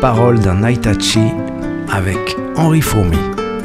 Paroles d'un Aitachi avec Henri Fourmy.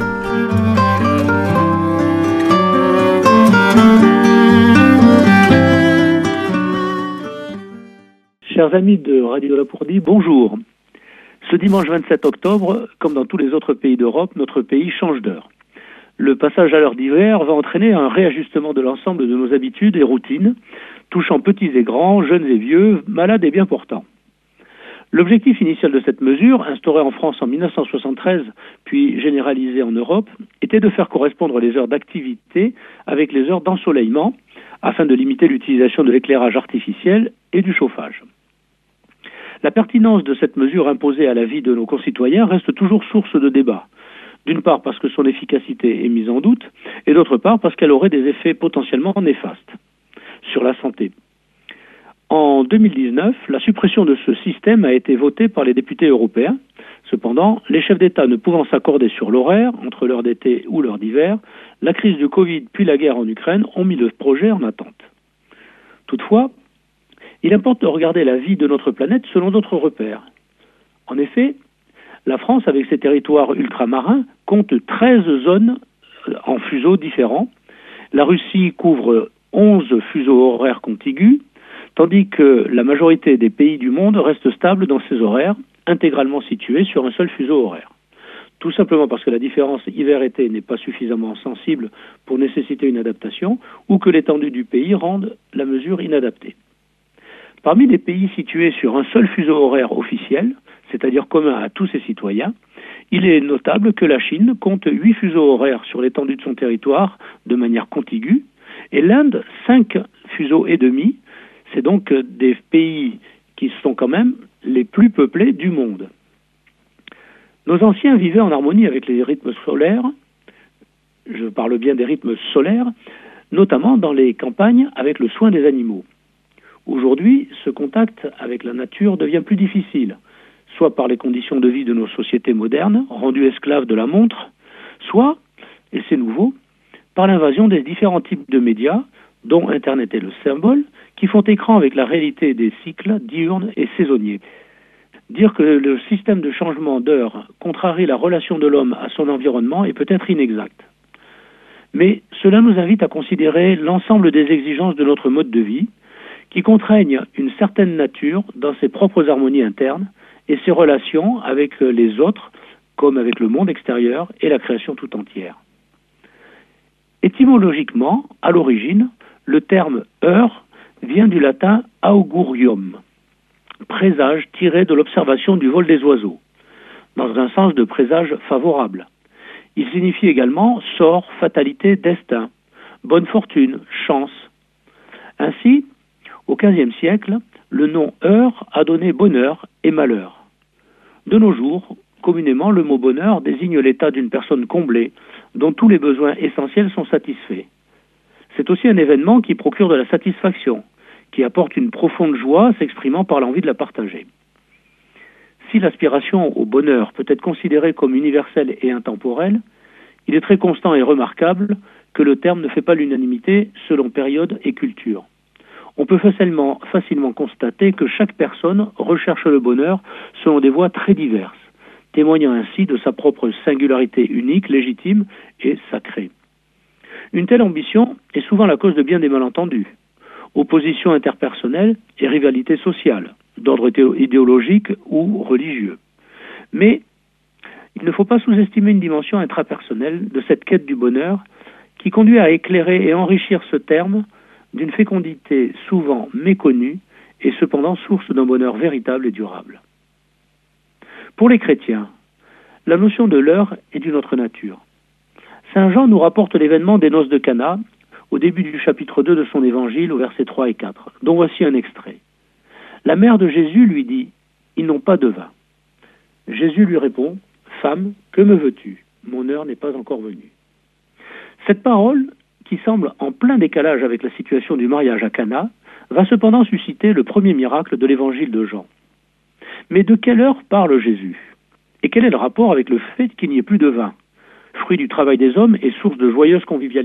Chers amis de Radio Lapourdie, bonjour. Ce dimanche 27 octobre, comme dans tous les autres pays d'Europe, notre pays change d'heure. Le passage à l'heure d'hiver va entraîner un réajustement de l'ensemble de nos habitudes et routines, touchant petits et grands, jeunes et vieux, malades et bien portants. L'objectif initial de cette mesure, instaurée en France en 1973, puis généralisée en Europe, était de faire correspondre les heures d'activité avec les heures d'ensoleillement, afin de limiter l'utilisation de l'éclairage artificiel et du chauffage. La pertinence de cette mesure imposée à la vie de nos concitoyens reste toujours source de débat. D'une part parce que son efficacité est mise en doute, et d'autre part parce qu'elle aurait des effets potentiellement néfastes sur la santé. En 2019, la suppression de ce système a été votée par les députés européens. Cependant, les chefs d'État ne pouvant s'accorder sur l'horaire, entre l'heure d'été ou l'heure d'hiver, la crise du Covid puis la guerre en Ukraine ont mis le projet en attente. Toutefois, il importe de regarder la vie de notre planète selon d'autres repères. En effet, la France, avec ses territoires ultramarins, compte 13 zones en fuseaux différents. La Russie couvre 11 fuseaux horaires contigus, tandis que la majorité des pays du monde restent stables dans ces horaires, intégralement situés sur un seul fuseau horaire. Tout simplement parce que la différence hiver-été n'est pas suffisamment sensible pour nécessiter une adaptation, ou que l'étendue du pays rende la mesure inadaptée. Parmi les pays situés sur un seul fuseau horaire officiel, c'est-à-dire commun à tous ses citoyens, il est notable que la Chine compte 8 fuseaux horaires sur l'étendue de son territoire de manière contiguë, et l'Inde 5 fuseaux et demi. C'est donc des pays qui sont quand même les plus peuplés du monde. Nos anciens vivaient en harmonie avec les rythmes solaires, je parle bien des rythmes solaires, notamment dans les campagnes avec le soin des animaux. Aujourd'hui, ce contact avec la nature devient plus difficile, soit par les conditions de vie de nos sociétés modernes, rendues esclaves de la montre, soit, et c'est nouveau, par l'invasion des différents types de médias, dont Internet est le symbole, qui font écran avec la réalité des cycles diurnes et saisonniers. Dire que le système de changement d'heure contrarie la relation de l'homme à son environnement est peut-être inexact. Mais cela nous invite à considérer l'ensemble des exigences de notre mode de vie, qui contraignent une certaine nature dans ses propres harmonies internes et ses relations avec les autres, comme avec le monde extérieur et la création tout entière. Étymologiquement, à l'origine, le terme « heure » vient du latin « augurium », présage tiré de l'observation du vol des oiseaux, dans un sens de présage favorable. Il signifie également sort, fatalité, destin, bonne fortune, chance. Ainsi, au XVe siècle, le nom « heure » a donné bonheur et malheur. De nos jours, communément, le mot bonheur désigne l'état d'une personne comblée, dont tous les besoins essentiels sont satisfaits. C'est aussi un événement qui procure de la satisfaction, qui apporte une profonde joie s'exprimant par l'envie de la partager. Si l'aspiration au bonheur peut être considérée comme universelle et intemporelle, il est très constant et remarquable que le terme ne fait pas l'unanimité selon période et culture. On peut facilement constater que chaque personne recherche le bonheur selon des voies très diverses, témoignant ainsi de sa propre singularité unique, légitime et sacrée. Une telle ambition est souvent la cause de bien des malentendus, oppositions interpersonnelles et rivalités sociales, d'ordre idéologique ou religieux. Mais il ne faut pas sous-estimer une dimension intrapersonnelle de cette quête du bonheur qui conduit à éclairer et enrichir ce terme d'une fécondité souvent méconnue et cependant source d'un bonheur véritable et durable. Pour les chrétiens, la notion de l'heure est d'une autre nature. Saint Jean nous rapporte l'événement des noces de Cana au début du chapitre 2 de son évangile, au versets 3 et 4, dont voici un extrait. La mère de Jésus lui dit « Ils n'ont pas de vin ». Jésus lui répond « Femme, que me veux-tu ? Mon heure n'est pas encore venue ». Cette parole, qui semble en plein décalage avec la situation du mariage à Cana, va cependant susciter le premier miracle de l'évangile de Jean. Mais de quelle heure parle Jésus ? Et quel est le rapport avec le fait qu'il n'y ait plus de vin, fruit du travail des hommes et source de joyeuse convivialité ?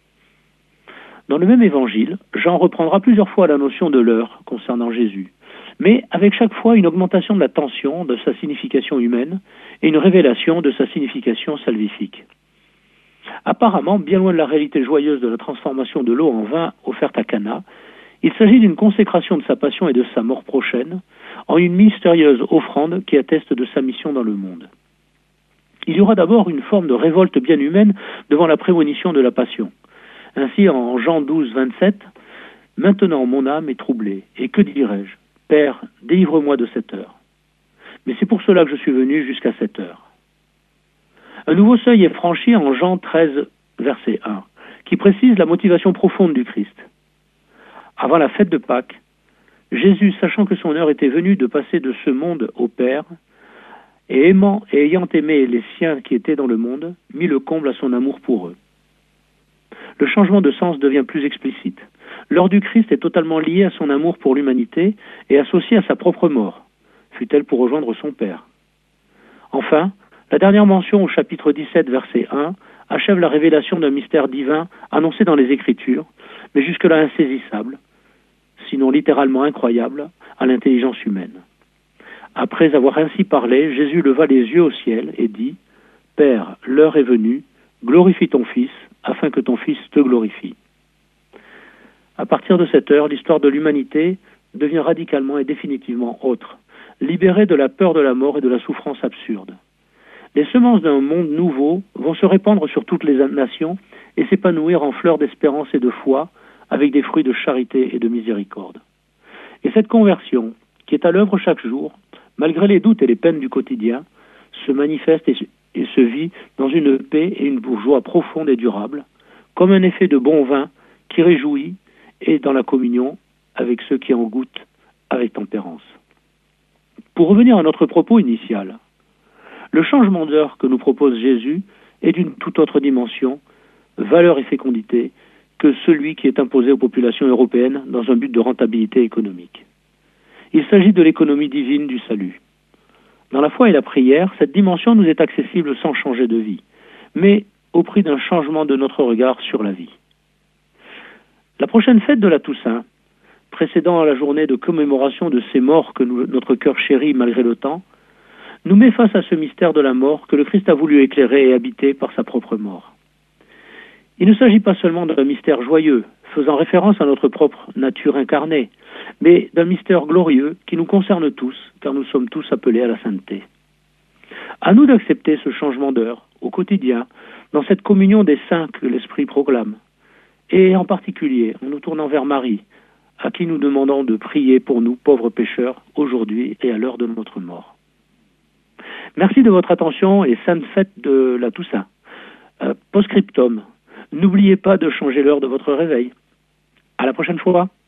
Dans le même évangile, Jean reprendra plusieurs fois la notion de l'heure concernant Jésus, mais avec chaque fois une augmentation de la tension de sa signification humaine et une révélation de sa signification salvifique. Apparemment, bien loin de la réalité joyeuse de la transformation de l'eau en vin offerte à Cana, il s'agit d'une consécration de sa passion et de sa mort prochaine en une mystérieuse offrande qui atteste de sa mission dans le monde. Il y aura d'abord une forme de révolte bien humaine devant la prémonition de la passion. Ainsi, en Jean 12, 27, « Maintenant mon âme est troublée, et que dirai-je ? Père, délivre-moi de cette heure. Mais c'est pour cela que je suis venu jusqu'à cette heure. » Un nouveau seuil est franchi en Jean 13, verset 1, qui précise la motivation profonde du Christ. Avant la fête de Pâques, Jésus, sachant que son heure était venue de passer de ce monde au Père, et ayant aimé les siens qui étaient dans le monde, mit le comble à son amour pour eux. Le changement de sens devient plus explicite. L'heure du Christ est totalement liée à son amour pour l'humanité et associée à sa propre mort, fut-elle pour rejoindre son Père. Enfin, la dernière mention au chapitre 17, verset 1, achève la révélation d'un mystère divin annoncé dans les Écritures, mais jusque-là insaisissable, sinon littéralement incroyable, à l'intelligence humaine. Après avoir ainsi parlé, Jésus leva les yeux au ciel et dit « Père, l'heure est venue, glorifie ton Fils, afin que ton Fils te glorifie. » À partir de cette heure, l'histoire de l'humanité devient radicalement et définitivement autre, libérée de la peur de la mort et de la souffrance absurde. Les semences d'un monde nouveau vont se répandre sur toutes les nations et s'épanouir en fleurs d'espérance et de foi, avec des fruits de charité et de miséricorde. Et cette conversion, qui est à l'œuvre chaque jour, malgré les doutes et les peines du quotidien, se manifeste et se vit dans une paix et une joie profonde et durable, comme un effet de bon vin qui réjouit et dans la communion avec ceux qui en goûtent avec tempérance. Pour revenir à notre propos initial, le changement d'heure que nous propose Jésus est d'une toute autre dimension, valeur et fécondité, que celui qui est imposé aux populations européennes dans un but de rentabilité économique. Il s'agit de l'économie divine du salut. Dans la foi et la prière, cette dimension nous est accessible sans changer de vie, mais au prix d'un changement de notre regard sur la vie. La prochaine fête de la Toussaint, précédant la journée de commémoration de ces morts que notre cœur chérit malgré le temps, nous met face à ce mystère de la mort que le Christ a voulu éclairer et habiter par sa propre mort. Il ne s'agit pas seulement d'un mystère joyeux, faisant référence à notre propre nature incarnée, mais d'un mystère glorieux qui nous concerne tous, car nous sommes tous appelés à la sainteté. À nous d'accepter ce changement d'heure, au quotidien, dans cette communion des saints que l'Esprit proclame, et en particulier en nous tournant vers Marie, à qui nous demandons de prier pour nous, pauvres pécheurs, aujourd'hui et à l'heure de notre mort. Merci de votre attention et sainte fête de la Toussaint. Post-scriptum, n'oubliez pas de changer l'heure de votre réveil. À la prochaine fois.